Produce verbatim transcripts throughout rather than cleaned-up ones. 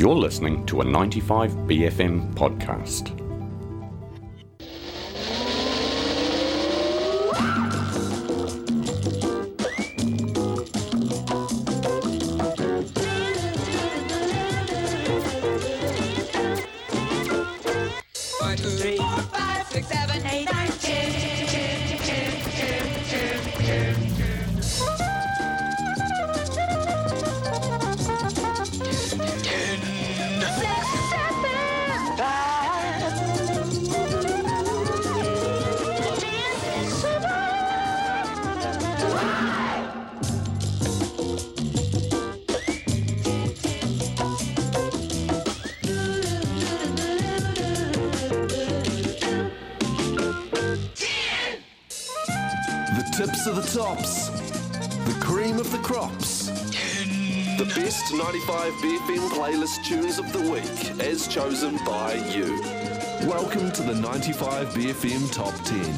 You're listening to a ninety-five B F M podcast. One, two, three, four, five, six, seven, eight, nine, ten. Tips of the tops, the cream of the crops, the best ninety-five B F M playlist tunes of the week as chosen by you. Welcome to the ninety-five B F M Top ten.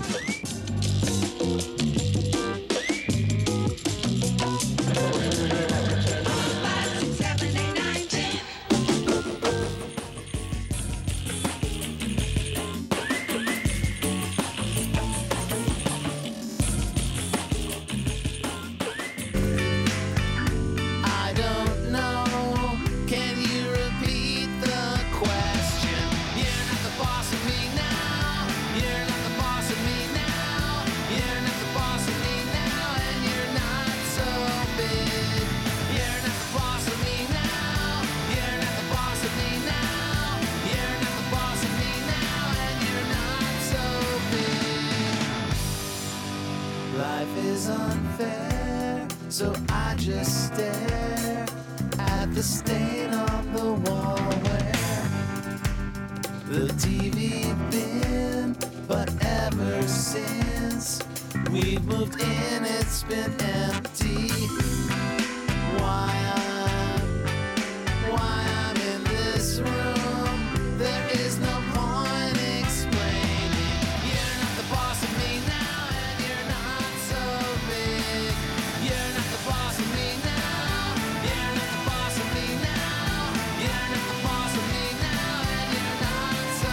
Life is unfair, so I just stare at the stain on the wall where the T V been. But ever since we've moved in, it's been empty. Why I'm, why I'm in this room, there is no point explaining. You're not the boss of me now, and you're not so big. You're not the boss of me now. You're not the boss of me now. You're not the boss of me now, and you're not so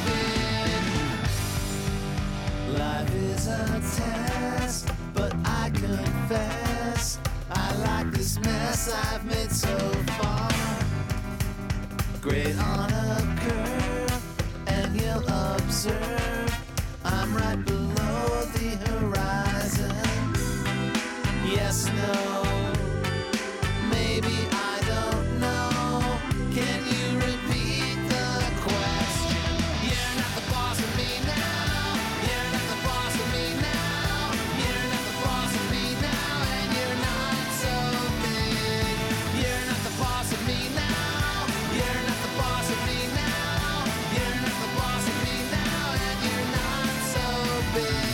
big. Life is a test, but I confess I like this mess I've made so far. Great on a curve, and you'll observe I'm right below the horizon. Yes, no, maybe I don't know. Can you repeat the question? You're not the boss of me now. You're not the boss of me now. You're not the boss of me now, and you're not so big. You're not the boss of me now. You're not the boss of me now. You're not the boss of me now, and you're not so big.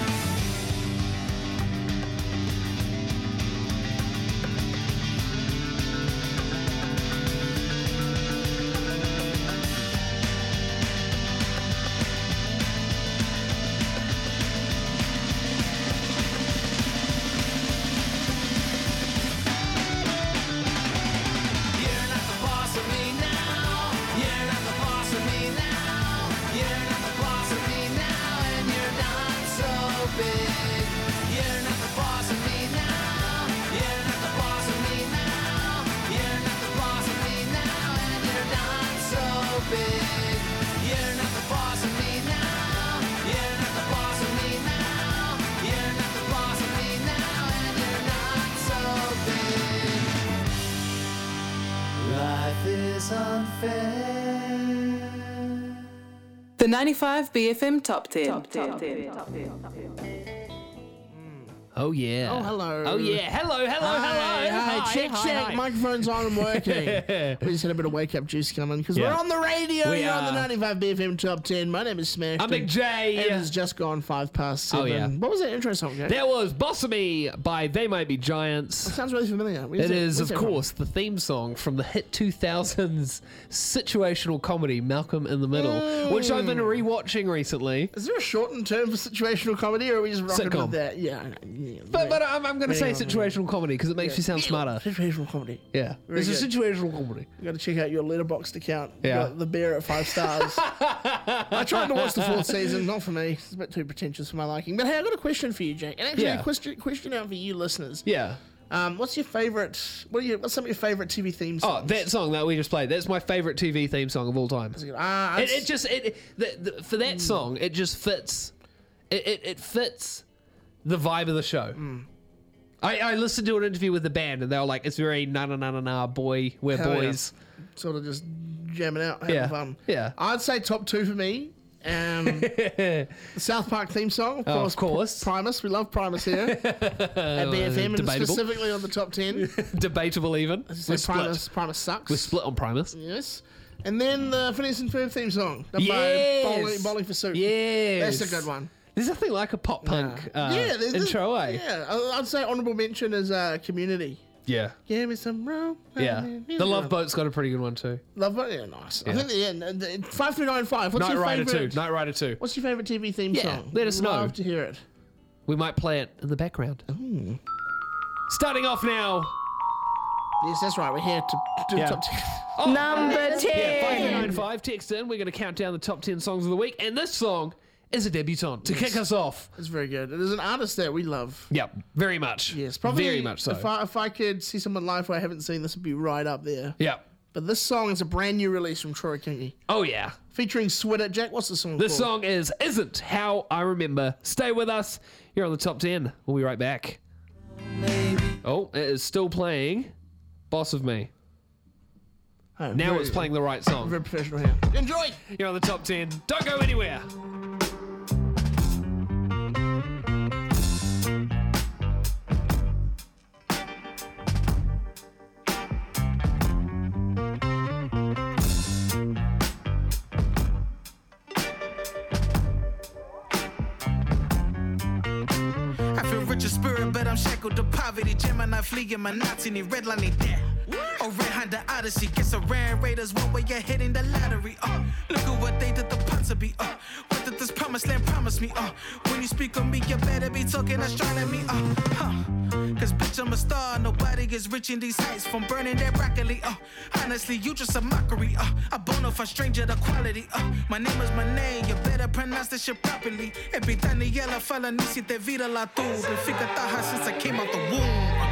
You're not the boss of me now. You're not the boss of me now. You're not the boss of me now, and you're not so big. You're not the boss of me now. You're not the boss of me now. You're not the boss of me now, and you're not so big. You're not the boss of me now. You're not the boss of me now. You're not the boss of me now, and you're not so big. Life is unfair. The ninety-five B F M Top ten. Oh, yeah. Oh, hello. Oh, yeah. Hello, hello, Hi, hello. hi, Hi, check, hi, check. hi. Microphone's on and working. We just had a bit of wake up juice coming because Yeah. we're on the radio. We You're on the are. ninety-five B F M Top ten. My name is Smash. I'm Big J. It has just gone five past seven. Oh, yeah. What was that intro song, Jay? That was Boss of Me by They Might Be Giants. Sounds really familiar. Where's It that- is, where's of that from? course, the theme song from the hit two thousands situational comedy Malcolm in the Middle, which I've been rewatching recently. Is there a shortened term for situational comedy, or are we just rocking Sitcom. with that? Yeah, yeah. Yeah, But but I'm, I'm going to say Very well, situational comedy because it makes you sound smarter. Situational comedy. Yeah, Very it's a good. situational comedy. You got to check out your Letterboxd account. You Yeah. got The Bear at five stars. I tried to watch the fourth season. Not for me. It's a bit too pretentious for my liking. But hey, I got a question for you, Jake. And actually, Yeah. a question, question out for you listeners. Yeah. Um, what's your favorite? What are you? What's some of your favorite T V themes? Oh, that song that we just played. That's my favorite T V theme song of all time. Ah, It, it just it, it the, the, for that song it just fits. It, it it fits the vibe of the show. I, I listened to an interview with the band and they were like, it's very na na na na na boy, we're Hell yeah. boys. sort of just jamming out, having Yeah. fun. Yeah. I'd say top two for me. Um, the South Park theme song, of Oh, course. of course. Primus, we love Primus here at B F M, and Debatable. specifically on the top ten. Debatable even. As We're I say, Primus, split. Primus sucks. We're split on Primus. Yes. And then the Phineas and Ferb theme song, done Yes. by Bowling, Bowling for Soup. Yes. That's a good one. There's nothing like a pop punk uh, yeah, there's, intro, eh? Yeah, I- I'd say honourable mention is uh, Community. Yeah. Give me some room. Yeah. The Love Boat's got a pretty good one too. Love Boat, yeah, nice. I Yeah. think, yeah, n- n- five three nine five. What's Night your Rider favourite? two. Night Rider two. What's your favourite T V theme Yeah, song? let us know. Love to hear it. We might play it in the background. Starting off now. Yes, that's right. We're here to do Yeah. top ten. Number Yeah, five ten. three nine five. Text in. We're going to count down the top ten songs of the week. And this song is a debutante to kick us off. It's very good. It is an artist that we love. Yep. Very much. Yes, probably. Very much so. If I, if I could see someone live who I haven't seen, this would be right up there. Yep. But this song is a brand new release from Troy Kingi, Oh, yeah. featuring Switter. Jack, what's the song This called? song is Isn't How I Remember. Stay with us. You're on the top ten. We'll be right back. Oh, it is still playing Boss of Me. Oh, Now very- it's playing the right song. Very professional here. Enjoy! You're on the top ten. Don't go anywhere. I feel rich in spirit, but I'm shackled to poverty. Gemini fleeing my knots in the red line there. Oh, Red Honda Odyssey gets a rare Raiders one way you're hitting the lottery. Oh, look at what they did the Ponce be. Oh, what did this promised land promise me? Oh, when you speak on me, you better be talking astronomy. Oh, huh. Cause bitch, I'm a star. Nobody is rich in these heights from burning their broccoli. Oh, honestly, you just a mockery. Oh, a bona fide stranger to quality. Oh, my name is my name. You better pronounce this shit properly. Epitaniela fala ni si te vira la tu. Been figure taja since I came out the womb.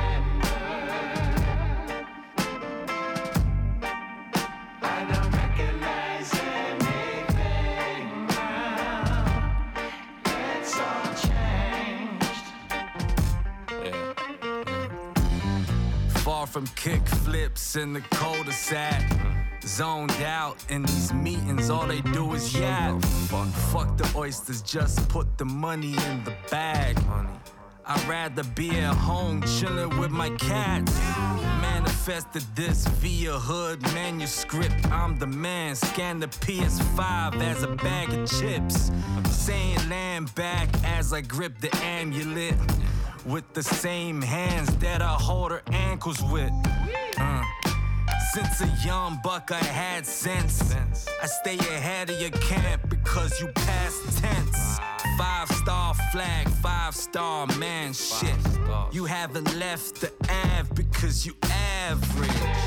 Far from kick flips in the cul-de-sac. Zoned out in these meetings, all they do is yap. Fuck the oysters, just put the money in the bag. I'd rather be at home chilling with my cat. Manifested this via hood manuscript. I'm the man, scan the P S five as a bag of chips. Saying land back as I grip the amulet. With the same hands that I hold her ankles with. Uh. Since a young buck I had sense. I stay ahead of your camp because you past tense. Five star flag, five star man shit. You haven't left the Ave because you average.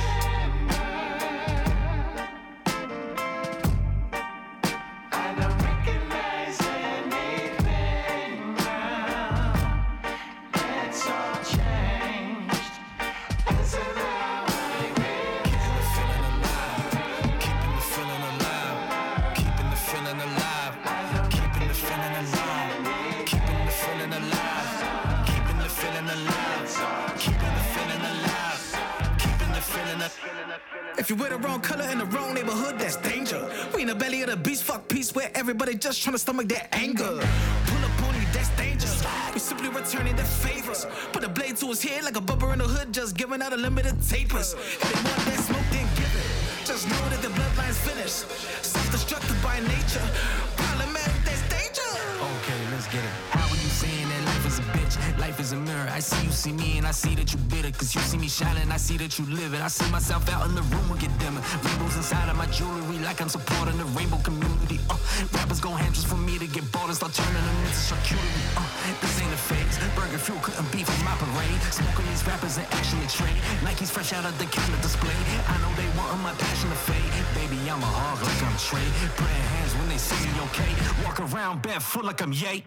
If you wear the wrong color in the wrong neighborhood, that's danger. We in the belly of the beast, fuck peace, where everybody just trying to stomach their anger. Pull up on you, that's dangerous. We simply returning their favors. Put a blade to his head like a bubber in the hood, just giving out unlimited tapers. If they want that smoke, then give it. Just know that the bloodline's finished. Self-destructive by nature. Problematic, that's danger. Okay, let's get it. How are you saying that life is a bitch? Life is a mirror. I see you see me and I see that you bitter. Cause you see me shining, I see that you live it. I see myself out in the room will get dimmer. Rainbows inside of my jewelry like I'm supporting the rainbow community. Uh, rappers go hand just for me to get bored and start turning them into charcuterie. Uh, this ain't a phase. Burger fuel couldn't be for my parade. Smoking these rappers and action to trade. Nike's fresh out of the counter display. I know they want my passion to fade. Baby, I'm a hog like I'm Trey. Praying hands when they see me okay. Walk around barefoot like I'm Ye.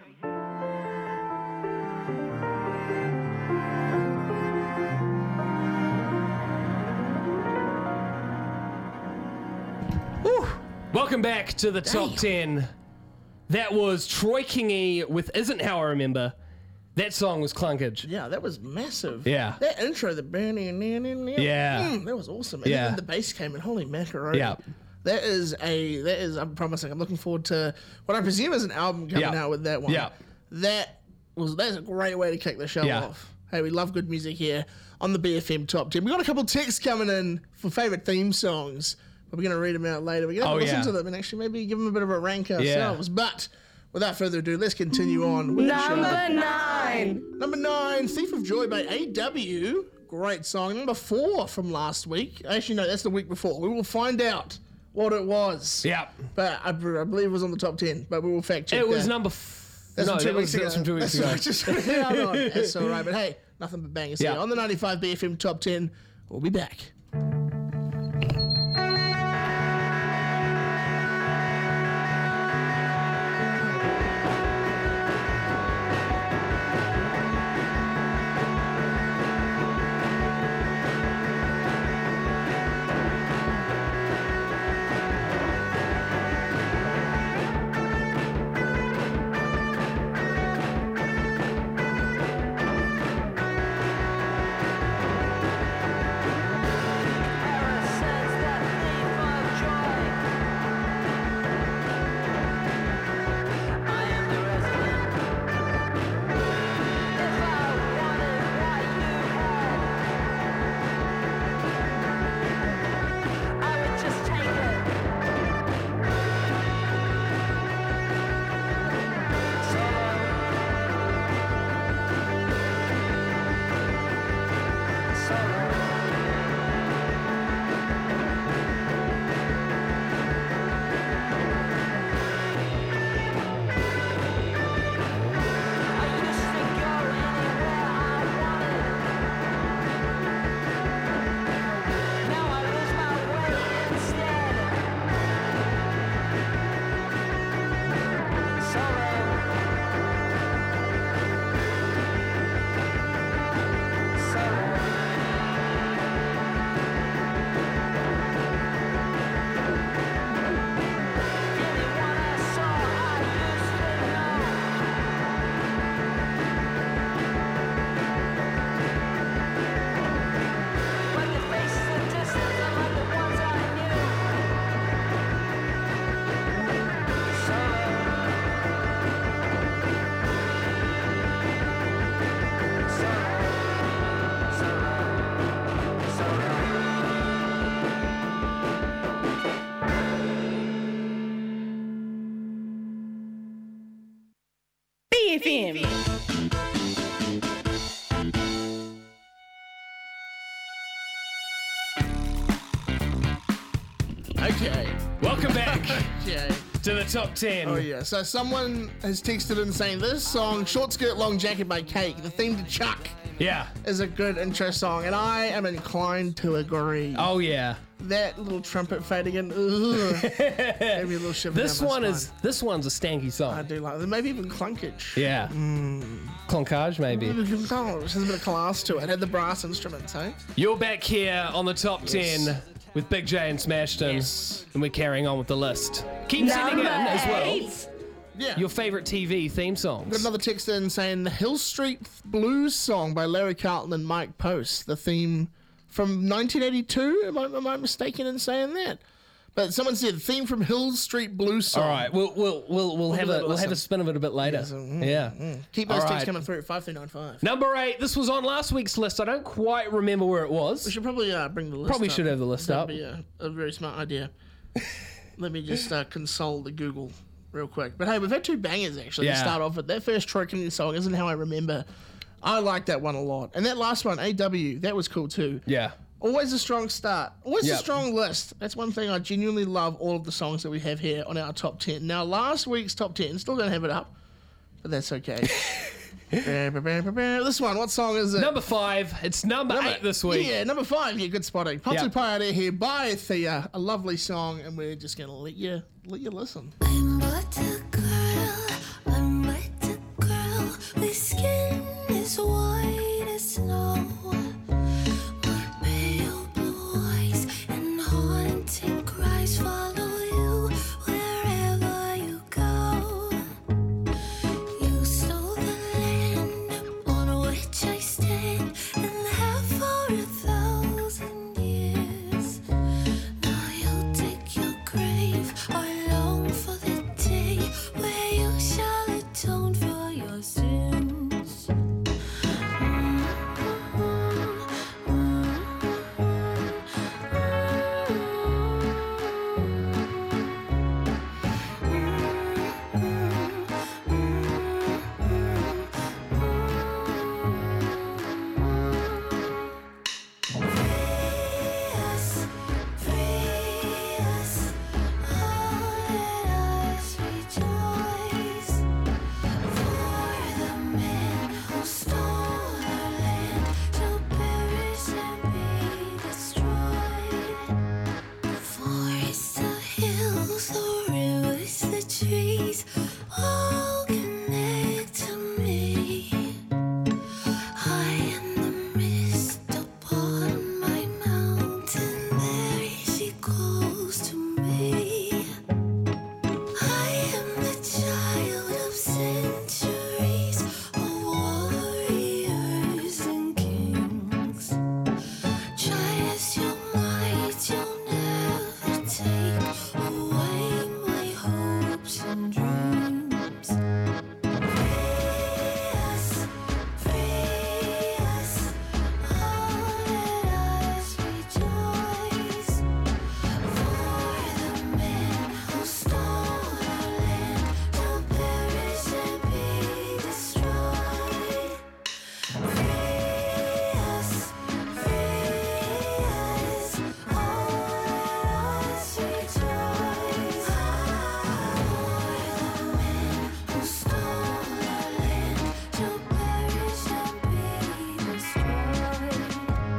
Welcome back to the top ten. That was Troy Kingy with Isn't How I Remember. That song was Clunkage. Yeah, that was massive. Yeah. That intro, the Yeah. mm, that was awesome. And Yeah. then the bass came in. Holy macaroni. Yeah. That is a, that is, I'm promising, I'm looking forward to what I presume is an album coming Yeah. out with that one. Yeah. That was, that's a great way to kick the show Yeah. off. Hey, we love good music here on the B F M Top ten. We got a couple texts coming in for favourite theme songs, but we're going to read them out later. We're going to Oh, listen yeah. to them and actually maybe give them a bit of a rank ourselves. But without further ado, let's continue on with the show. Number nine. Number nine, Thief of Joy by A W. Great song. Number four from last week. Actually, no, that's the week before. We will find out what it was. Yeah. But I, I believe it was on the top ten, but we will fact check It was that. number... F- That's no, from two that weeks was, ago. that's from two weeks That's ago. right, just read it out on. That's all right. But hey, nothing but bangers Yeah. here. On the ninety-five B F M Top ten, we'll be back. B F M. Okay. Welcome back Okay. to the top ten. Oh, yeah. So someone has texted in saying this song, Short Skirt, Long Jacket by Cake, the theme to Chuck, Yeah. is a good intro song, and I am inclined to agree. Oh, yeah. That little trumpet fading in, ugh, gave me a little shiver This down my one spine. is this one's a stanky I song. do like it. Maybe even clunkage. Yeah. Clonkage, maybe. Oh, there's a bit of class to it. Had the brass instruments, eh? You're back here on the top Yes. ten with Big J and Smashton, Yes. and we're carrying on with the list. Keep sending in Number as well eight. Yeah. your favorite T V theme songs. Got another text in saying the Hill Street Blues song by Larry Carlton and Mike Post, the theme from nineteen eighty-two. Am I, am I mistaken in saying that? But someone said the theme from Hill Street Blues song. All right, we'll we'll we'll we'll have give it a a we'll have a listen. spin of it a bit later. Yes, mm, Yeah. Keep those All texts right. coming through at five three nine five. Number eight. This was on last week's list. I don't quite remember where it We was. should probably uh, bring the list Probably up. should have the list That'd up. be a, a very smart idea. Let me just uh, console the Google real quick. But hey, we've had two bangers actually Yeah. to start off with. That first Troy Kingy song isn't how I remember. I like that one a lot. And that last one, A W, that was cool too. Yeah. Always a strong start. Always Yep. a strong list. That's one thing I genuinely love all of the songs that we have here on our top ten. Now, last week's top ten, still don't have it up, but that's okay. This one, what song is it? Number five. It's number, Number- eight this week. Yeah, number five. Yeah, good spotting. Pop Yep. to Pirate here by Thea. A lovely song, and we're just going to let you let you listen. I'm but a girl, I'm but a girl with skin as white as snow. My pale blue eyes and haunting cries follow you wherever you go. You stole the land on which I stand and have for a thousand years. Now you take your grave. I long for the day where you shall atone for your sins. Free us, free us, oh let us rejoice. For the men who stole our land shall perish and be destroyed. The forests, the hills, the rivers, the trees, all connect to me. High in the mist upon my mountain, there she calls to me. I am the child of centuries, of warriors and kings. Try as you might, you'll never take away my hopes and dreams. Free us, free us, oh let us rejoice. For the men who stole our land shall perish and be destroyed. Free us, free us, oh let us rejoice. For the men who stole our land shall perish and be destroyed.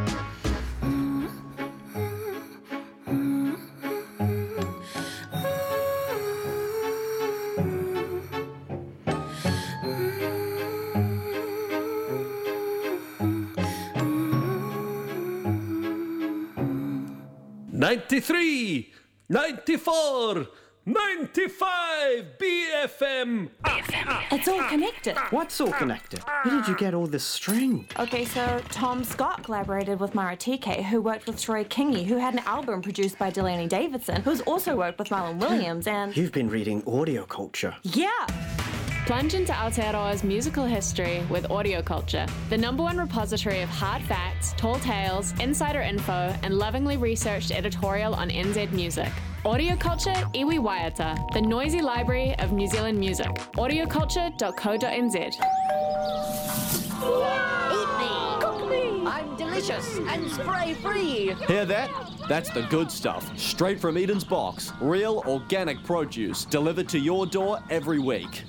ninety-three, ninety-four, ninety-five B F M. It's all connected. What's all connected? Where did you get all this string? Okay, so Tom Scott collaborated with Mara T K, who worked with Troy Kingi, who had an album produced by Delaney Davidson, who's also worked with Marlon Williams, and... You've been reading audio culture. Yeah! Plunge into Aotearoa's musical history with Audio Culture, the number one repository of hard facts, tall tales, insider info, and lovingly researched editorial on N Z music. Audio Culture Iwi Waiata, the noisy library of New Zealand music. audio culture dot co dot n z. Eat me! Cook me! I'm delicious and spray-free! Hear that? That's the good stuff. Straight from Eden's box. Real organic produce delivered to your door every week.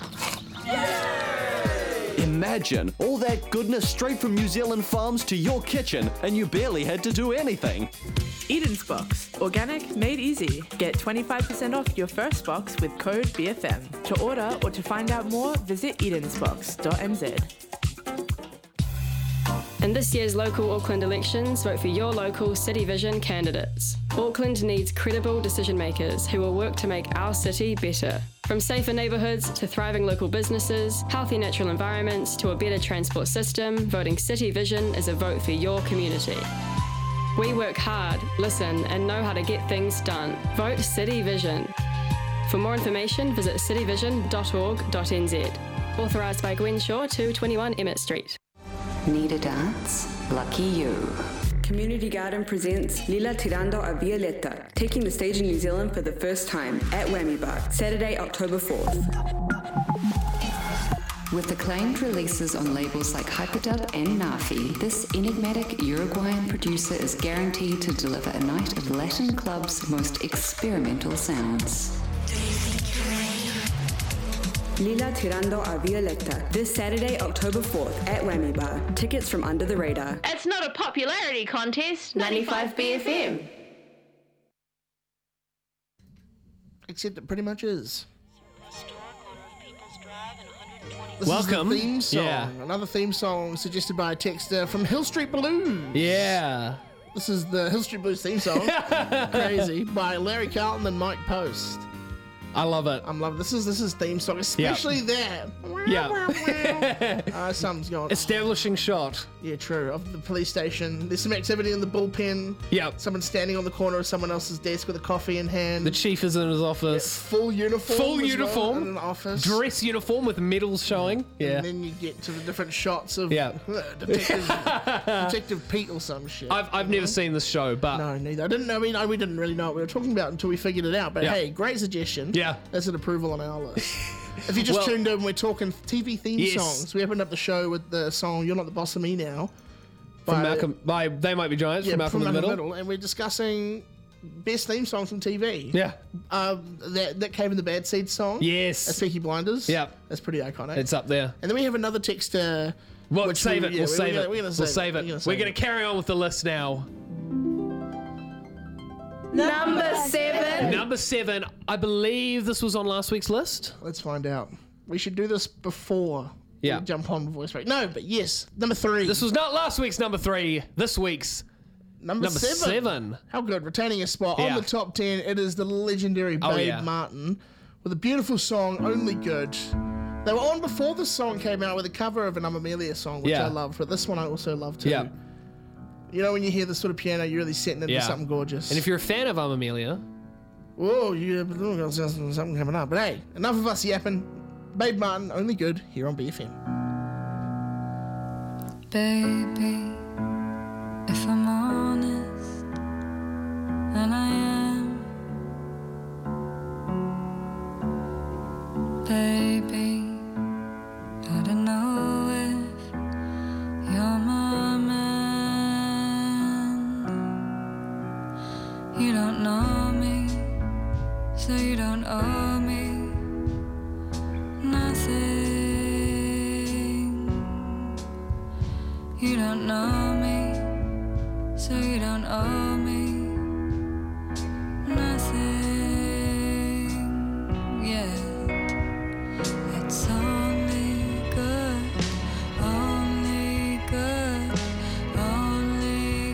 Imagine all that goodness straight from New Zealand farms to your kitchen, and you barely had to do anything. Eden's Box. Organic, made easy. Get twenty-five percent off your first box with code B F M. To order or to find out more, visit edens box dot n z. In this year's local Auckland elections, vote for your local City Vision candidates. Auckland needs credible decision makers who will work to make our city better. From safer neighbourhoods to thriving local businesses, healthy natural environments to a better transport system, voting City Vision is a vote for your community. We work hard, listen, and know how to get things done. Vote City Vision. For more information, visit city vision dot org dot n z. Authorised by Gwen Shaw, two twenty-one Emmett Street. Need a dance? Lucky you. Community Garden presents Lila Tirando a Violeta, taking the stage in New Zealand for the first time at Whammy Bar, Saturday, October fourth. With acclaimed releases on labels like Hyperdub and Nafi, this enigmatic Uruguayan producer is guaranteed to deliver a night of Latin club's most experimental sounds. Lila Tirando a Violeta, this Saturday, October fourth, at Whammy Bar. Tickets from Under the Radar. It's not a popularity contest. ninety-five B F M. Except it pretty much is. This Welcome. is the theme song. Yeah. Another theme song suggested by a texter from Hill Street Blues. Yeah. This is the Hill Street Blues theme song. Crazy. By Larry Carlton and Mike Post. I love it. I'm loving this is this is theme song, especially that. Yeah. uh, something's going. Establishing shot. Yeah, true. Of the police station. There's some activity in the bullpen. Yeah. Someone standing on the corner of someone else's desk with a coffee in hand. The chief is in his office. Yeah, full uniform. Full as uniform. Well, in an office. Dress uniform with medals showing. Yeah. And then you get to the different shots of Yeah. Detective, Detective Pete or some shit. I've I've never seen this show, but No, neither. I didn't know. I mean, we didn't really know what we were talking about until we figured it out. But Yeah. hey, great suggestion. Yeah. That's an approval on our list. If you just Well- tuned in, we're talking T V theme Yes. songs. We opened up the show with the song "You're Not the Boss of Me Now" from by- Malcolm, by They Might Be Giants, yeah, from Malcolm in the Middle. and we're discussing best theme songs from T V. Yeah. Um, that that came in the Bad Seed song. Yes. That's Peaky Blinders. Yeah. That's pretty iconic. It's up there. And then we have another text. Uh, Well, which save we- it. yeah, we'll we're save gonna- it. We're gonna We'll save save it. it. We're We're save going it. to carry on with the list now. Number seven. Number seven. I believe this was on last week's list. Let's find out. We should do this before Yeah. we jump on voice break. No, but yes, number three. This was not last week's number three. This week's number, number seven. seven. How good. Retaining a spot Yeah. on the top ten. It is the legendary Babe Oh, yeah. Martin with a beautiful song, Only Good. They were on before this song came out with a cover of an Um Amelia song, which Yeah. I loved, but this one I also love too. Yeah. You know when you hear this sort of piano, you're really setting into Yeah. something gorgeous. And if you're a fan of Um Amelia, Whoa, you have something coming up. But hey, enough of us yapping. Babe Martin, Only Good, here on B F M. Baby, if I'm honest, and I am, baby, I don't know if you're my man. You don't know me, so you don't owe me nothing. You don't know me, so you don't owe me nothing. Yeah, it's only good, only good, only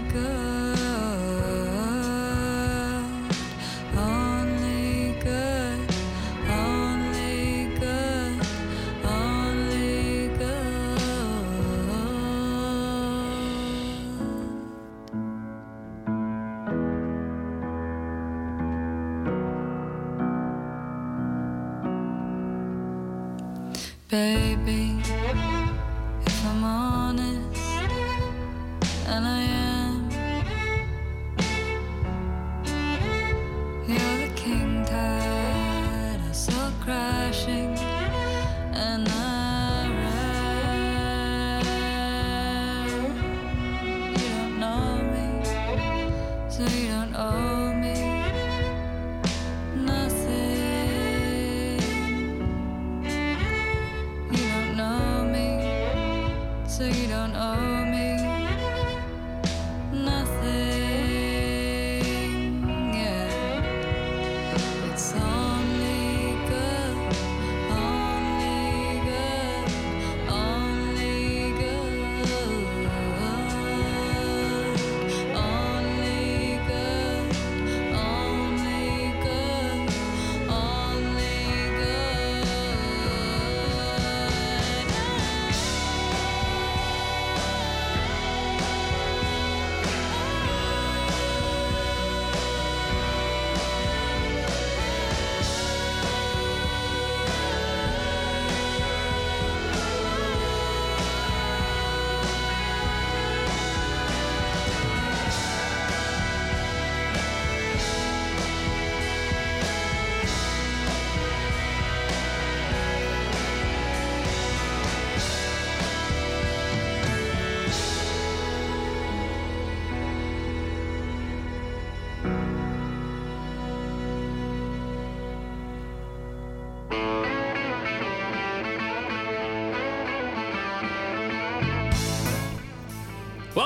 good, only good, only good, only good. Baby, if I'm honest, and I am, you're the king tide I saw crashing, and I ran. You don't know me, so you don't owe me nothing. You don't know me, so you don't owe me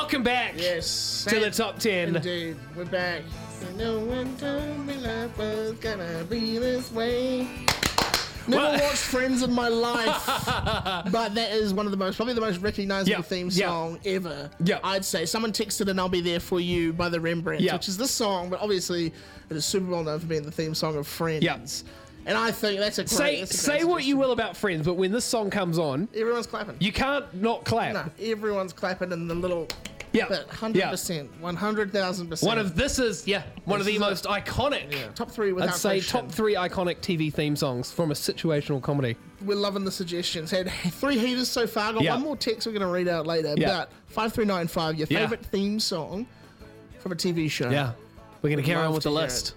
Welcome back Yes. to the top ten. Indeed. We're back. No one told me life was gonna be this way. Never Well- watched Friends in my life, but that is one of the most, probably the most recognizable Yep, theme yep. song ever. Yep. I'd say. Someone texted "And I'll Be There for You" by the Rembrandts, Yep. which is this song, but obviously it is super well known for being the theme song of Friends. Yep. And I think that's a great. Say that's a say great what you will about Friends, but when this song comes on, everyone's clapping. You can't not clap. No, everyone's clapping in the little. Yeah, But one hundred percent, one hundred thousand percent. One of this is yeah one of This the is most iconic. top three without I'd say question. top three iconic T V theme songs from a situational comedy. We're loving the suggestions. Had three heaters so far. Got Yeah. one more text we're going to read out later. Yeah. But five three nine five, your Yeah. favorite theme song from a T V show. Yeah, we're gonna Would carry on love with to the hear list.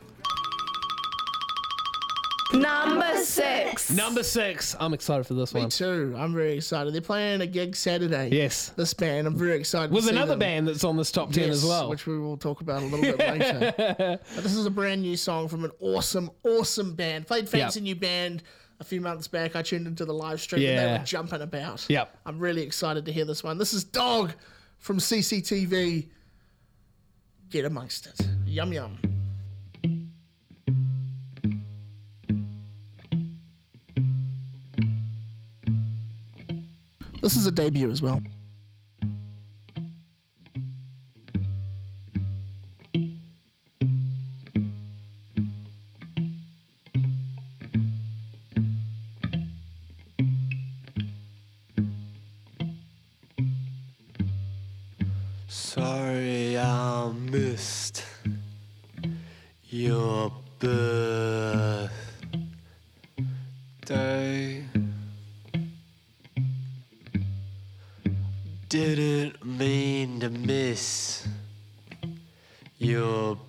Number six. Number six. I'm excited for this Me one. too. I'm very excited. They're playing a gig Saturday. Yes. This band. I'm very excited With to see another them. band that's on this top ten Yes, as well. which we will talk about a little bit later. But this is a brand new song from an awesome, awesome band. Played Fancy Yep. New Band a few months back. I tuned into the live stream and they Yeah. were jumping about. Yep. I'm really excited to hear this one. This is Dog from C C T V. Get amongst it. Yum yum. This is a debut as well. Sorry I missed your birthday. Didn't mean to miss your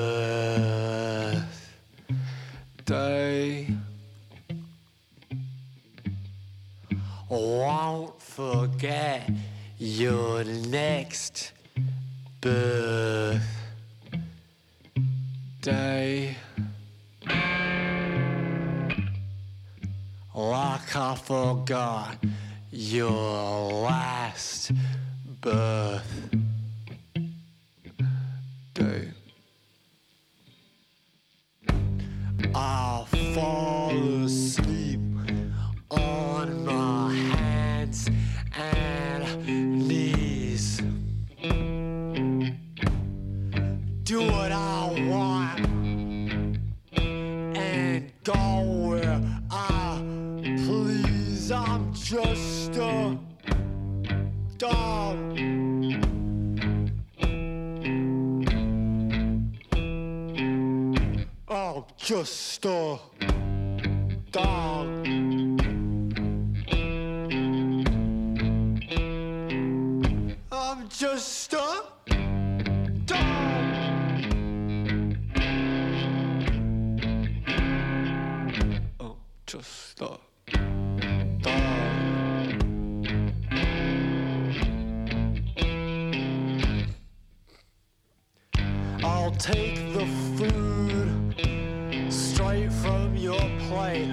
birthday. Won't forget your next birthday. Like I forgot your last birthday. I'll fall asleep on my hands and knees. Do what I want and go where I please. I'm just a dog. I'm just a dog. I'm just a dog. Oh, just a dog. I'll take the food straight from your plate.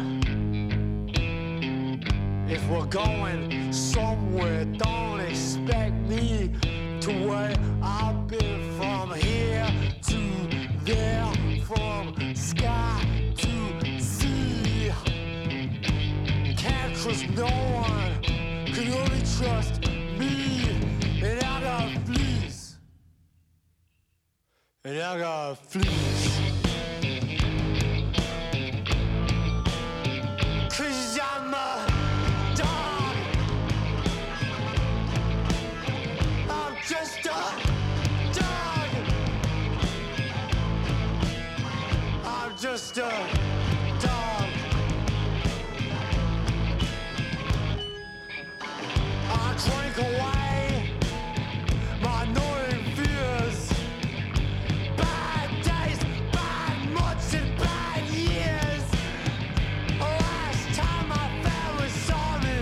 If we're going somewhere, don't expect me to wait. I've been from here to there, from sky to sea. Can't trust no one, can only trust me. And I got fleas, and I got fleas. Cause I'm a dog. I'm just a dog. I'm just a dog. I drank away my annoying fears. Bad days, bad months, and bad years. Last time my family saw me,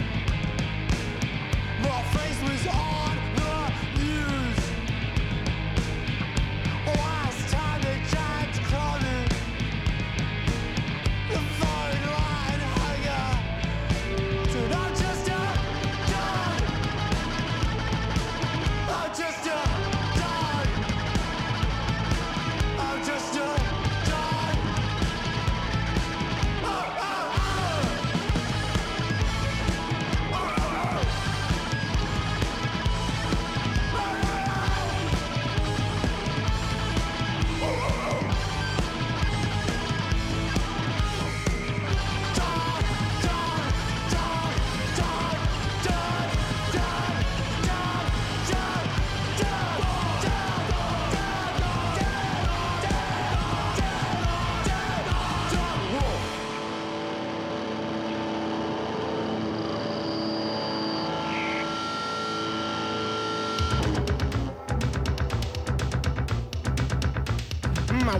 my face was on the news. Last time the Giants called me,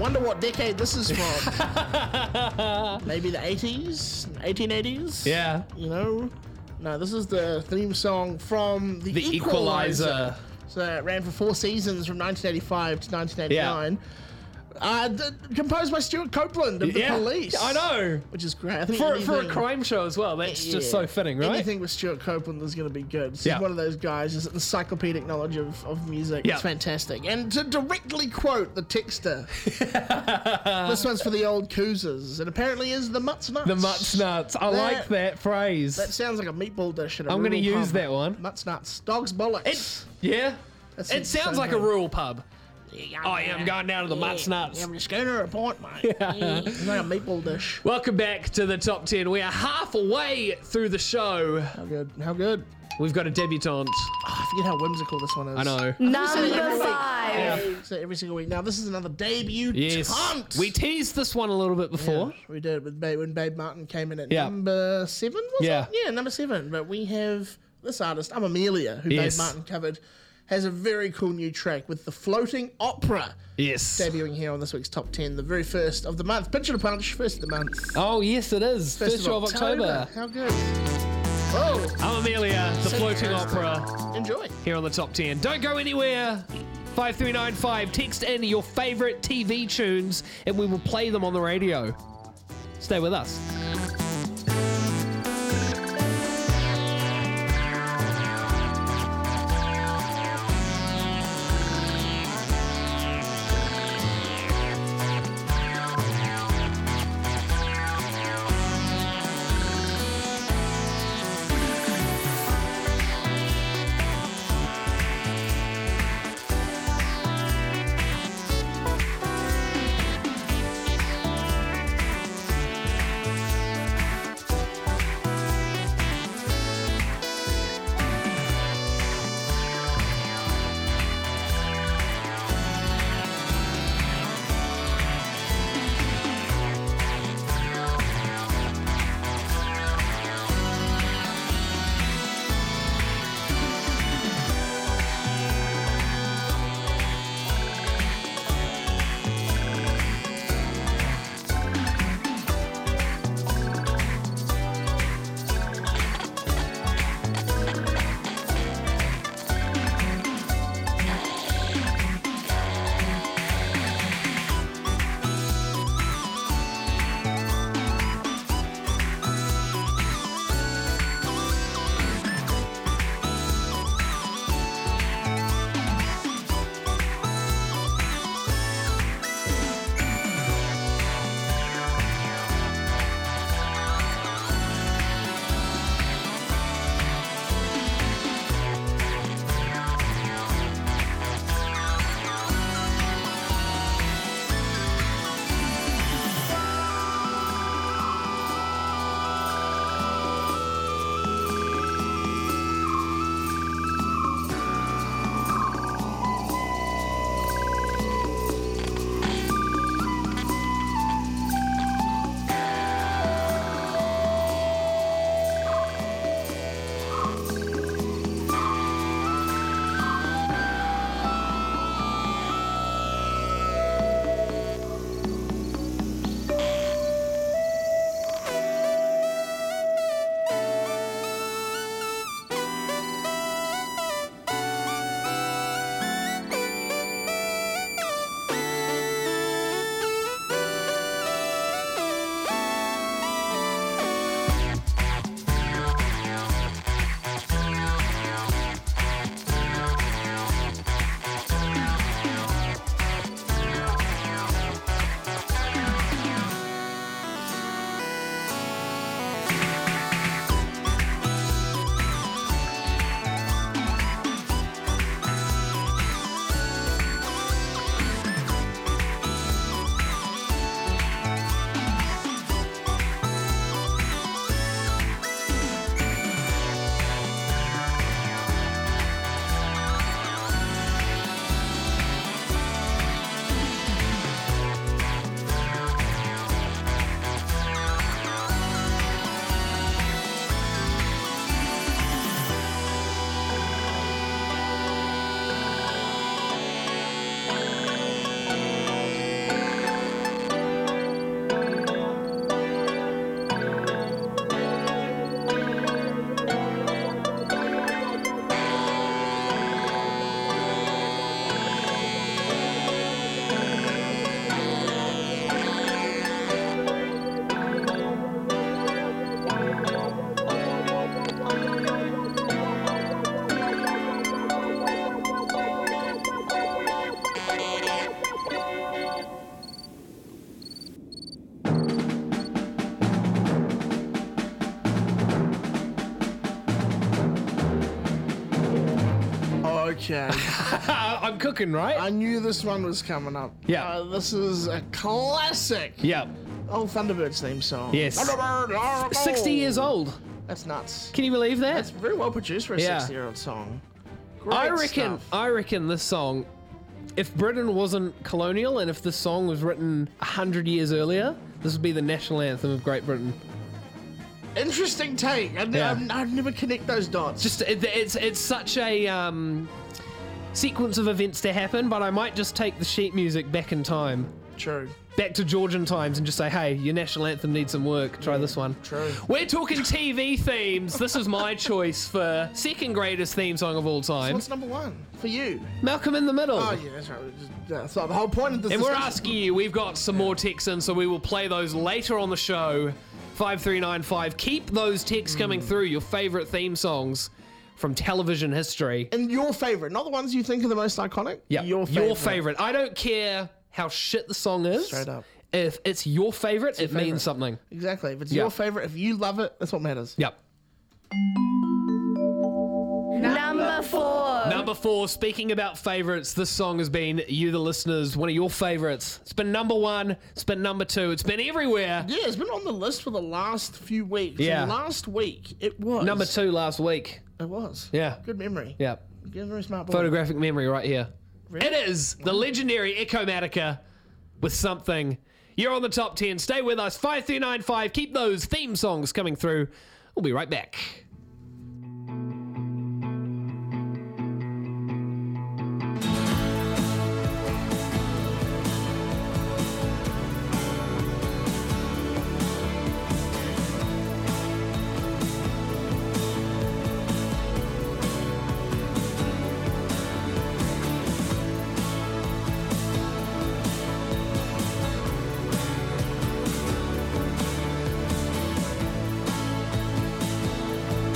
wonder what decade this is from. Maybe the eighties, eighteen eighties. Yeah. You know, no, this is the theme song from The, The Equalizer. Equalizer. So it ran for four seasons from nineteen eighty-five to nineteen eighty-nine. Uh, d- composed by Stuart Copeland of The Yeah, Police. I know. Which is great. I think For, for a anything- crime show as well, that's just Yeah. so fitting, right? Anything with Stuart Copeland is going to be good. He's Yeah. one of those guys, just encyclopedic knowledge of, of music. Yeah. It's fantastic. And to directly quote the texter, this one's for the old Coozers. It apparently is the Mutts Nuts. The Mutts Nuts. I like that phrase. That sounds like a meatball dish at a I'm gonna rural use pub. that one. Mutts Nuts. Dog's bollocks. It, yeah. That's it it, sounds so like a good. rural pub. Oh, yeah, I'm going down to the Mutts Nuts. Yeah, I'm just going to a point, mate. Yeah. It's like a meatball dish. Welcome back to the top ten. We are halfway through the show. How good? How good? We've got a debutante. Oh, I forget how whimsical this one is. I know. Number five. Yeah. So every single week. Now this is another debut. Yes. Tunt. We teased this one a little bit before. Yeah, we did with Babe, when Babe Martin came in at Yeah. number seven. Was Yeah. it? Yeah, number seven. But we have this artist, I'm Amelia, who Yes. Babe Martin covered, has a very cool new track with the Floating Opera. Yes. Debuting here on this week's top ten, the very first of the month. Picture to Punch, first of the month. Oh, yes, it is. First, First of October. How good. Oh, I'm Amelia, the So floating good. opera. Enjoy. Here on the top ten. Don't go anywhere. five three nine five. Text in your favorite T V tunes and we will play them on the radio. Stay with us. Okay. I'm cooking, right? I knew this one was coming up. Yeah. Uh, this is a classic. Yeah. Old Thunderbirds theme song. Yes. Thunderbird, ah, sixty oh. years old. That's nuts. Can you believe that? That's very well produced for a Yeah. sixty-year-old song. Great I reckon. stuff. I reckon this song, if Britain wasn't colonial and if this song was written a hundred years earlier, this would be the national anthem of Great Britain. Interesting take. I, Yeah. I, I never connect those dots. Just it, it's it's such a um, sequence of events to happen, but I might just take the sheet music back in time. True. Back to Georgian times and just say, hey, your national anthem needs some work. Try this one. True. We're talking T V themes. This is my choice for second greatest theme song of all So time. what's number one for you? Malcolm in the Middle. Oh yeah, that's right. Just, that's not the whole point of this. And we're discussion. asking you, we've got some more texts in, so we will play those later on the show. five three nine five. Keep those texts coming through, your favourite theme songs from television history. And your favorite, not the ones you think are the most iconic. Yeah, Your favorite. Your favourite. I don't care how shit the song is. Straight up. If it's your favourite, your it favourite. means something. Exactly. If it's Yeah. your favorite, if you love it, that's what matters. Yep. Number four. Number four, speaking about favourites, this song has been, you the listeners, one of your favourites. It's been number one, it's been number two, it's been everywhere. Yeah, it's been on the list for the last few weeks. Yeah. And last week, it was. Number two last week. It was. Yeah. Good memory. Yeah. Good memory, smart boy. Photographic memory right here. Really? It is the legendary Echomatica with something. You're on the top ten. Stay with us. five three nine five. Keep those theme songs coming through. We'll be right back. Thank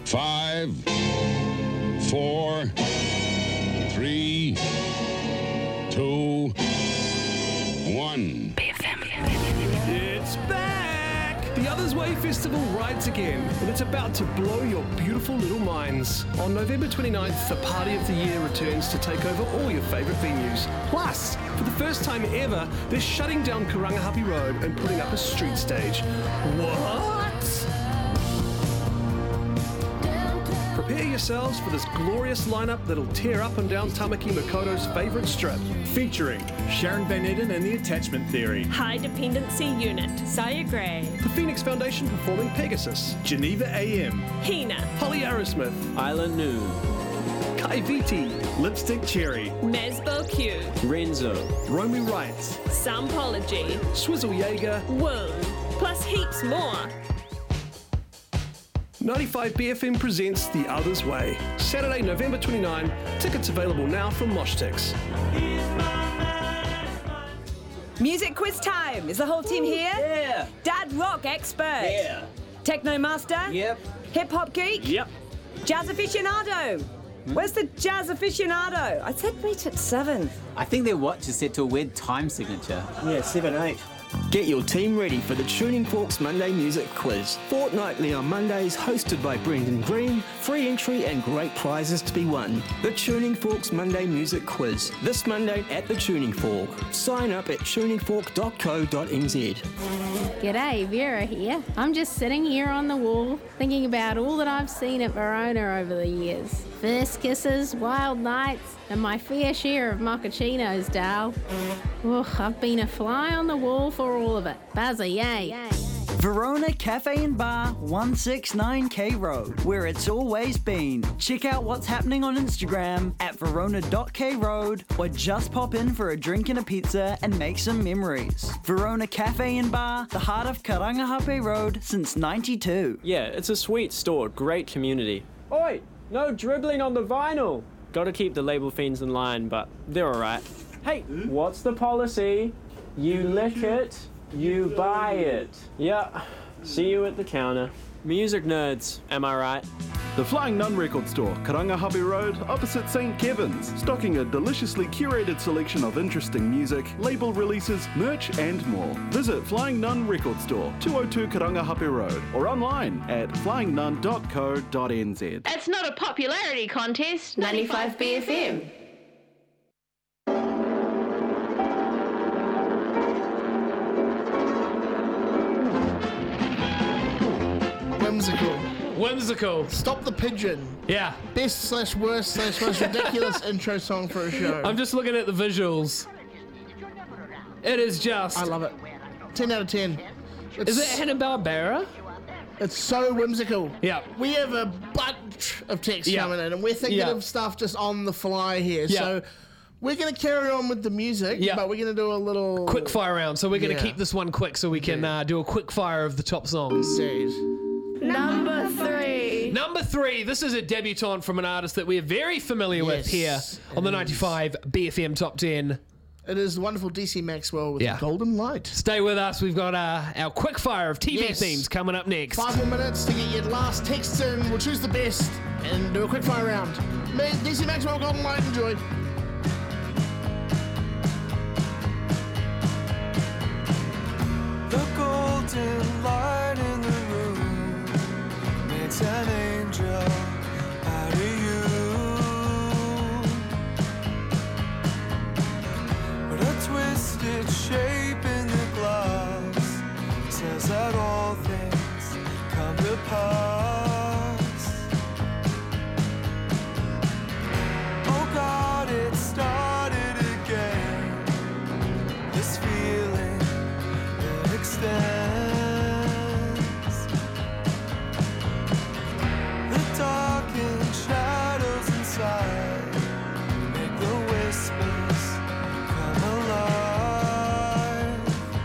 Five, four, three, two, one. It's back! The Others Way Festival rides again, and it's about to blow your beautiful little minds. On November twenty-ninth, the Party of the Year returns to take over all your favourite venues. Plus, for the first time ever, they're shutting down Karangahape Road and putting up a street stage. What? Prepare yourselves for this glorious lineup that'll tear up and down Tamaki Makoto's favourite strip. Featuring Sharon Van Etten and the Attachment Theory, High Dependency Unit, Saya Gray, the Phoenix Foundation performing Pegasus, Geneva A M, Hina, Holly Aerosmith, Island Noon, Kai Viti, Lipstick Cherry, Masbo Q, Renzo, Romy Wright, Sampology, Swizzle Jaeger, Wound, plus heaps more. ninety-five B F M presents The Others Way. Saturday, November twenty-ninth. Tickets available now from Moshtix. Music quiz time. Is the whole team here? Yeah. Dad rock expert. Yeah. Techno master. Yep. Hip hop geek. Yep. Jazz aficionado. Where's the jazz aficionado? I said meet at seven. I think their watch is set to a weird time signature. Yeah, seven eight. Get your team ready for the Tuning Forks Monday Music Quiz. Fortnightly on Mondays, hosted by Brendan Green. Free entry and great prizes to be won. The Tuning Forks Monday Music Quiz. This Monday at the Tuning Fork. Sign up at tuning fork dot co dot n z. G'day, Vera here. I'm just sitting here on the wall thinking about all that I've seen at Verona over the years. First kisses, wild nights, and my fair share of mochachinos, Dal. Ugh, I've been a fly on the wall for all of it. Buzzer, yay. Verona Cafe and Bar, one sixty-nine K Road, where it's always been. Check out what's happening on Instagram at verona dot k road, or just pop in for a drink and a pizza and make some memories. Verona Cafe and Bar, the heart of Karangahape Road since ninety-two. Yeah, it's a sweet store, great community. Oi, no dribbling on the vinyl. Gotta keep the label fiends in line, but they're alright. Hey, what's the policy? You lick it, you buy it. Yeah, see you at the counter. Music nerds, am I right? The Flying Nun Record Store, Karangahape Road, opposite Saint Kevin's, stocking a deliciously curated selection of interesting music, label releases, merch and more. Visit Flying Nun Record Store, two oh two Karangahape Road, or online at flying nun dot co dot n z. It's not a popularity contest. ninety-five B F M. Whimsical. Whimsical. Stop the Pigeon. Yeah. Best slash worst slash most ridiculous intro song for a show. I'm just looking at the visuals. It is just... I love it. ten out of ten. Is it Hanna-Barbera? It's so whimsical. Yeah. We have a bunch of text Yeah. coming in, and we're thinking Yeah. of stuff just on the fly here. Yeah. So we're going to carry on with the music, Yeah. but we're going to do a little... Quick fire round. So we're going to Yeah. keep this one quick so we can uh, do a quick fire of the top songs. Indeed. Number three. Number three. This is a debutante from an artist that we're very familiar with here Yes, on the it ninety-five B F M Top ten. It is the wonderful D C Maxwell with Yeah. Golden Light. Stay with us. We've got uh, our quick fire of T V Yes. themes coming up next. Five more minutes to get your last texts in. We'll choose the best and do a quick fire round. Me, D C Maxwell, Golden Light, enjoy. The golden light in the room makes an angel out of you. But a twisted shape in the glass says that all things come to pass. Oh God, it started again. This feeling that extends. The darkened shadows inside make the whispers come alive.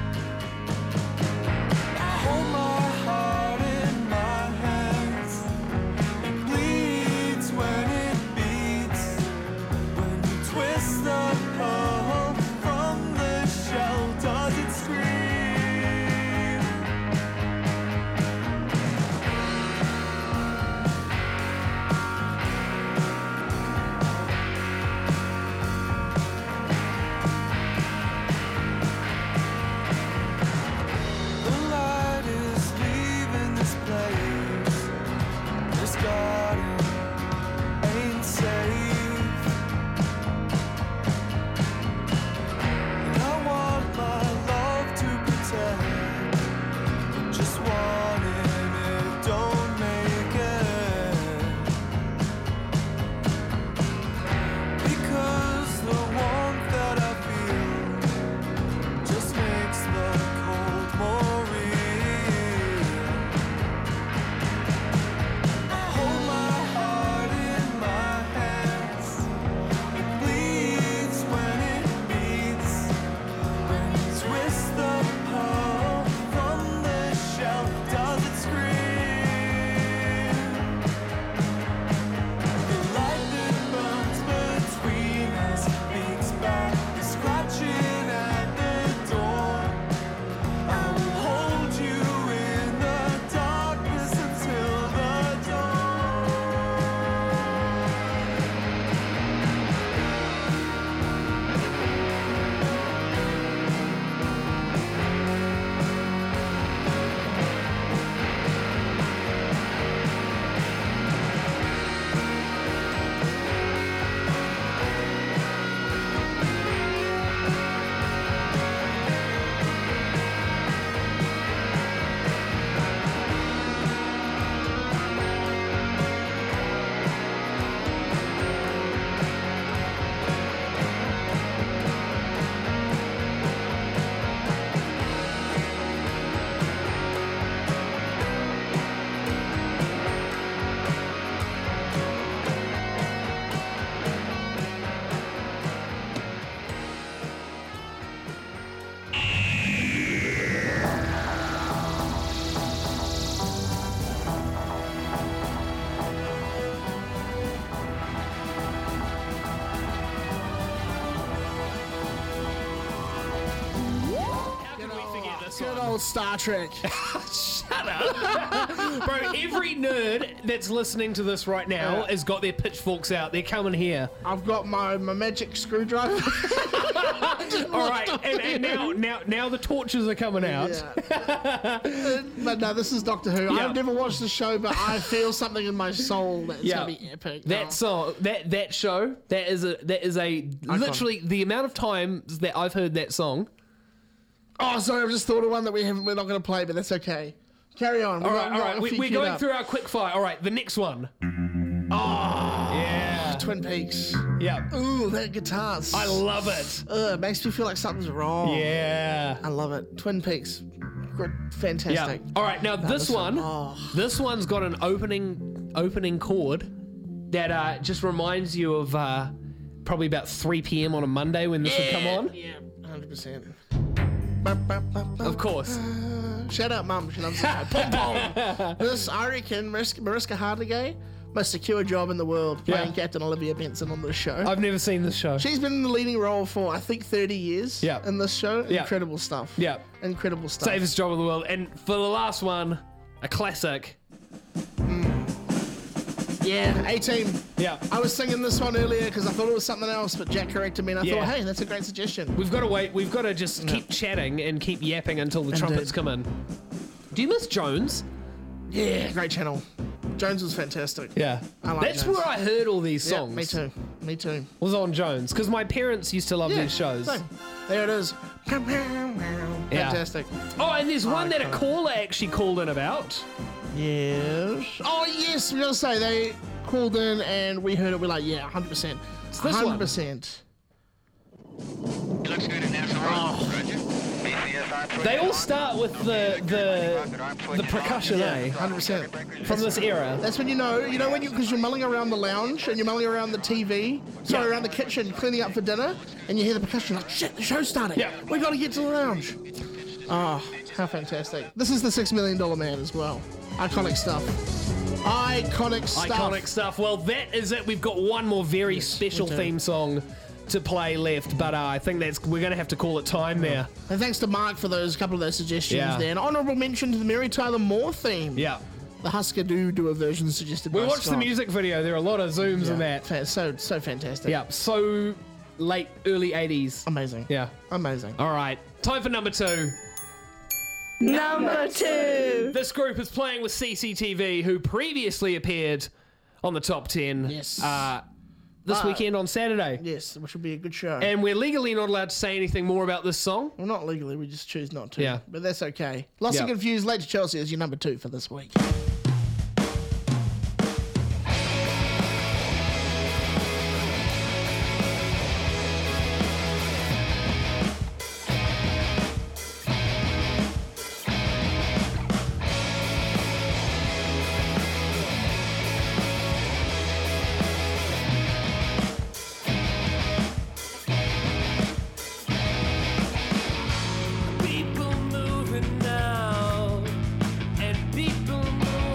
I hold my heart in my hands. It bleeds when it beats. When you twist the pearl from the shelter. this Good one. old Star Trek. Shut up. Bro, every nerd that's listening to this right now Yeah. has got their pitchforks out. They're coming here. I've got my, my magic screwdriver. All right, and, and now, now, now the torches are coming out. Yeah. But no, this is Doctor Who. Yeah. I've never watched the show, but I feel something in my soul that it's Yeah. gonna be epic. That Oh. song, that that show, that is a that is a literally the amount of times that I've heard that song. Oh, sorry, I've just thought of one that we haven't. We're not going to play, but that's okay. Carry on. All We've right, got- all got right, a we, few we're queued going up. through our quick fire. All right, the next one. Oh, yeah, Twin Peaks. Yeah. Ooh, that guitar. I love it. Ugh, it makes me feel like something's wrong. Yeah. I love it. Twin Peaks. Good, fantastic. Yeah. All right, now No, this, this one, one, oh. this one's got an opening opening chord that uh, just reminds you of uh, probably about three p.m. on a Monday when this would come on. Yeah, one hundred percent. Of course. Shout out, Mum. She loves it. Pom pom. This, I reckon, Mariska, Mariska Hargitay, most secure job in the world, playing Yeah. Captain Olivia Benson on this show. I've never seen this show. She's been in the leading role for, I think, thirty years Yeah. in this show. Yeah. Incredible stuff. Yeah. Incredible stuff. Safest job in the world. And for the last one, a classic. Yeah, A-Team. Yeah. I was singing this one earlier because I thought it was something else, but Jack corrected me and I Yeah. thought, hey, that's a great suggestion. We've got to wait. We've got to just keep chatting and keep yapping until the Indeed. trumpets come in. Do you miss Jones? Yeah, great channel. Jones was fantastic. Yeah. I like That's Jones. where I heard all these Yeah, songs. me too. Me too. Was on Jones because my parents used to love Yeah, these shows. same. There it is. Fantastic. Oh, and there's one that a Iconic. caller actually called in about. Yes. Oh, yes. We gotta say they called in and we heard it. We're like, yeah, one hundred percent. It's this one. one hundred percent. They all start with the the the percussion, Yeah, eh? one hundred percent. From this era. That's when you know, you know when you, because you're mulling around the lounge and you're mulling around the T V, sorry, Yeah. around the kitchen, cleaning up for dinner, and you hear the percussion, like, shit, the show's starting. Yeah. We gotta get to the lounge. Oh, how fantastic. This is the Six Million Dollar Man as well. Iconic stuff. Iconic stuff. Iconic stuff. Well, that is it. We've got one more very special we do. theme song to play left, but uh, I think that's we're going to have to call it time there. And thanks to Mark for those couple of those suggestions Yeah. there. An honourable mention to the Mary Tyler Moore theme. Yeah. The Husker Du do a version suggested We by watched the Scott. music video. There are a lot of zooms in that. Fa- So, so fantastic. Yeah. So late, early eighties. Amazing. Yeah. Amazing. All right. Time for number two. Number two. This group is playing with C C T V, who previously appeared on the top ten. Yes. Uh, this Uh, weekend on Saturday. Yes, which will be a good show. And we're legally not allowed to say anything more about this song. Well, not legally, we just choose not to. Yeah. But that's okay. Lost and Yeah. Confused, Late to Chelsea is your number two for this week. People moving now, and people move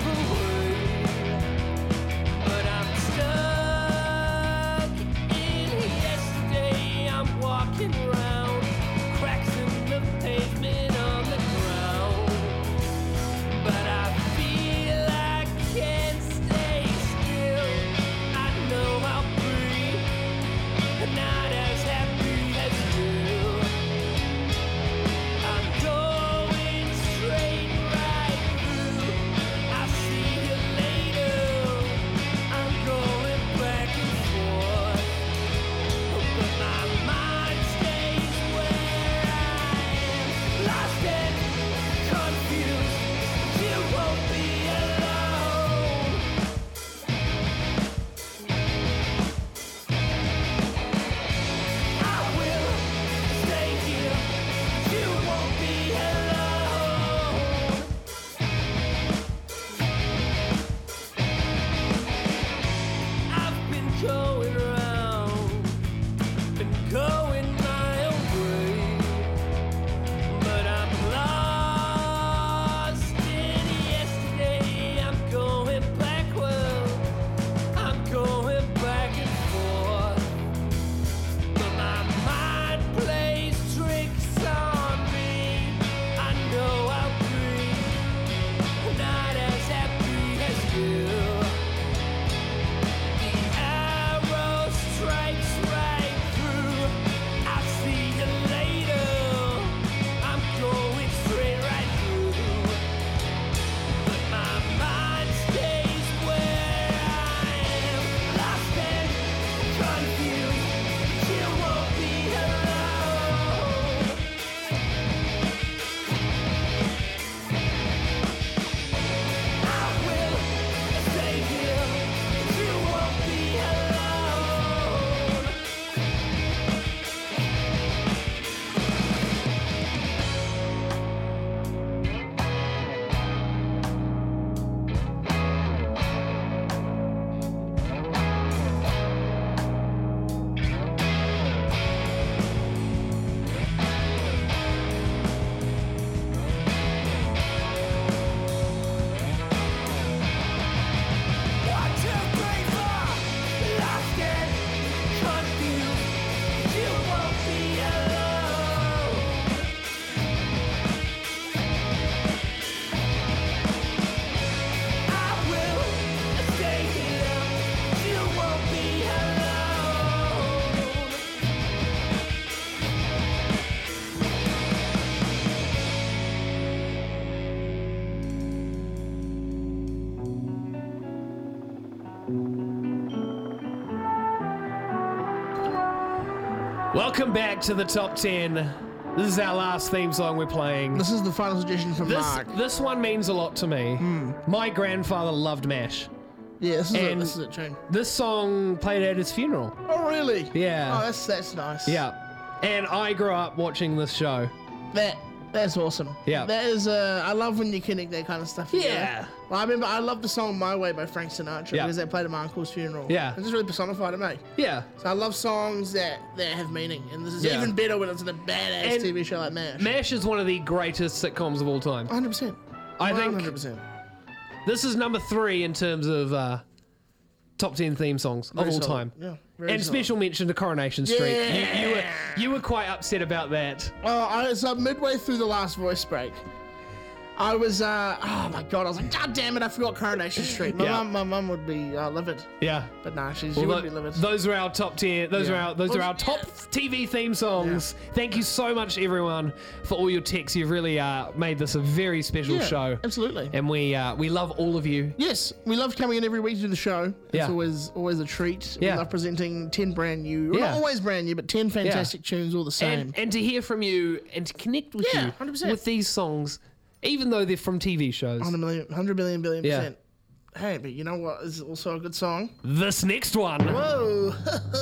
Welcome back to the top ten. This is our last theme song we're playing. This is the final suggestion from This, Mark. this one means a lot to me. My grandfather loved MASH. Yeah, this is it. And This is it, tune. This song played at his funeral. Oh, really? Yeah. Oh, that's that's nice. Yeah. And I grew up watching this show. That that's awesome. Yeah. That is. Uh, I love when you connect that kind of stuff. Together. Yeah. Well, I remember I love the song "My Way" by Frank Sinatra Yeah. because they played at my uncle's funeral. Yeah. It just really personified it, mate. Yeah. So I love songs that that have meaning, and this is Yeah. even better when it's in a badass And T V show like MASH. MASH is one of the greatest sitcoms of all time. one hundred percent. I think one hundred percent. this is number three in terms of uh, top ten theme songs Very of all solid. time. Yeah, very and solid. special mention to Coronation Street. Yeah. You, you, were, you were quite upset about that. Oh, I was uh, midway through the last voice break. I was, uh, oh my god, I was like, God damn it, I forgot Coronation Street. My Yeah. mum, my mum would be uh, livid. Yeah. But nah, she's, Well, she tho- would be livid. those are our top ten. Those Yeah. are our those are our top T V theme songs. Thank you so much, everyone, for all your texts. You've really uh, made this a very special Yeah, show. absolutely. And we uh, we love all of you. Yes, we love coming in every week to do the show. It's Yeah. always always a treat. Yeah. We love presenting ten brand new, well, Yeah. not always brand new, but ten fantastic tunes all the same. And, and to hear from you and to connect with Yeah, you one hundred percent. with these songs, even though they're from T V shows. one hundred million, one hundred billion, billion Yeah. percent. Hey, but you know what is also a good song? This next one. Whoa.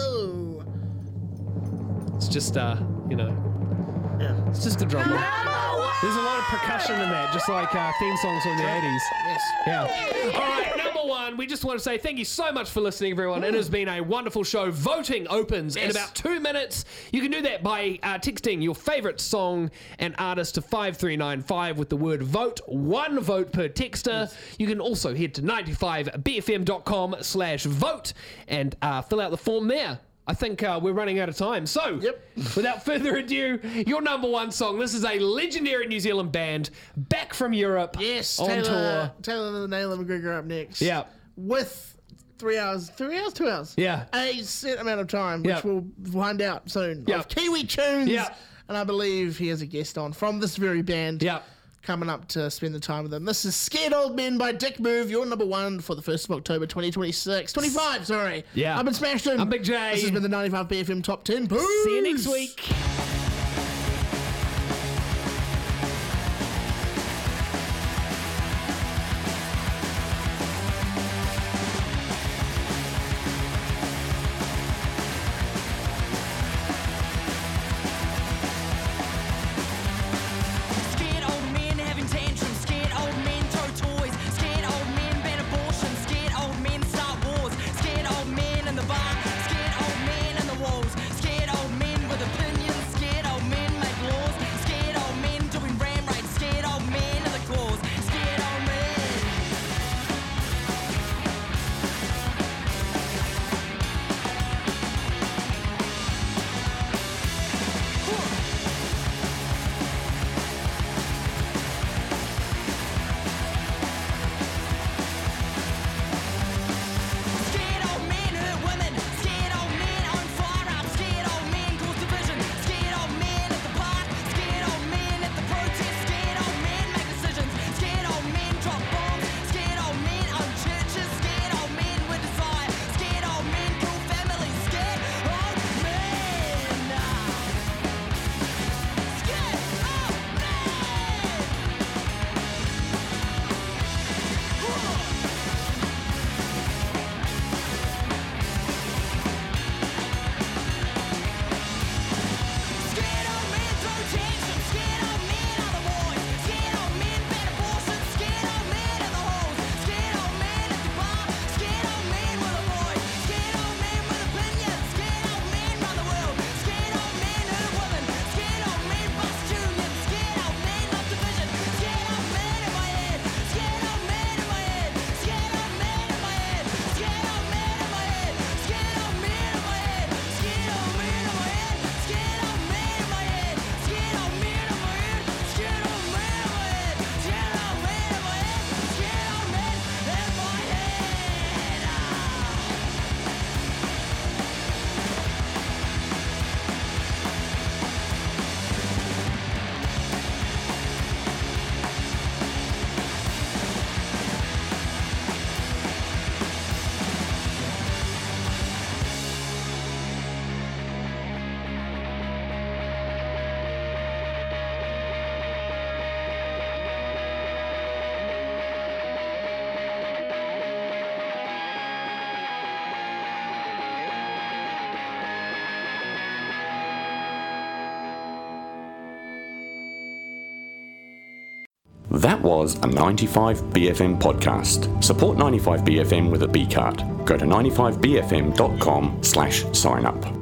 It's just, uh, you know, yeah. it's just a drum roll. There's a lot of percussion in that, just like uh, theme songs from the eighties. Yes. Yeah. All right, number one, we just want to say thank you so much for listening, everyone. It has been a wonderful show. Voting opens in Yes. about two minutes. You can do that by uh, texting your favorite song and artist to five three nine five with the word vote. One vote per texter. You can also head to ninety-five b f m dot com slash vote and uh, fill out the form there. I think uh, we're running out of time. So, without further ado, your number one song. This is a legendary New Zealand band back from Europe Yes, on Taylor, tour. Taylor the Nailor McGregor up next. Yeah. With three hours, three hours, two hours. Yeah. A set amount of time, which Yeah. we'll find out soon. Yeah. Of Kiwi tunes. Yeah. And I believe he has a guest on from this very band. Yeah. Coming up to spend the time with them. This is Scared Old Men by Dick Move, your number one for the first of October twenty twenty-six. twenty-five, sorry. Yeah. I've been Smashton. I'm Big J. This has been the ninety-five B F M Top ten. Peace. See you next week. Scared old men having tantrums, scared old men throw toys, scared old men ban abortion, scared old men start wars, scared old men in the bar, scared old men in the walls, scared old men with opinions That was a ninety-five B F M podcast. Support ninety-five B F M with a B card. Go to ninety-five B F M dot com slash sign up.